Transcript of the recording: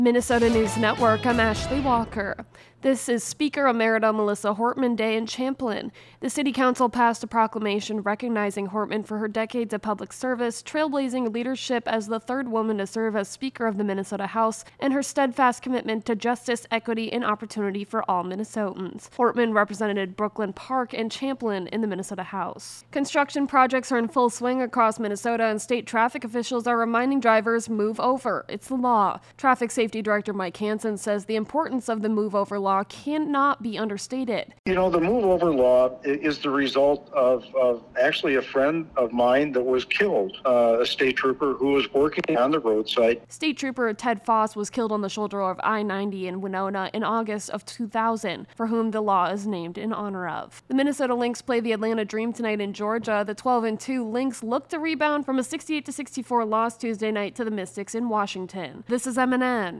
Minnesota News Network, I'm Ashley Walker. This is Speaker Emerita Melissa Hortman Day in Champlin. The City Council passed a proclamation recognizing Hortman for her decades of public service, trailblazing leadership as the third woman to serve as Speaker of the Minnesota House, and her steadfast commitment to justice, equity, and opportunity for all Minnesotans. Hortman represented Brooklyn Park and Champlin in the Minnesota House. Construction projects are in full swing across Minnesota, and state traffic officials are reminding drivers move over. It's the law. Traffic Safety Director Mike Hansen says the importance of the move over law cannot be understated. You know, the move over law is the result of actually a friend of mine that was killed, a state trooper who was working on the roadside. State Trooper Ted Foss was killed on the shoulder of I-90 in Winona in August of 2000, for whom the law is named in honor of. The Minnesota Lynx play the Atlanta Dream tonight in Georgia. The 12-2 Lynx look to rebound from a 68-64 loss Tuesday night to the Mystics in Washington. This is MNN.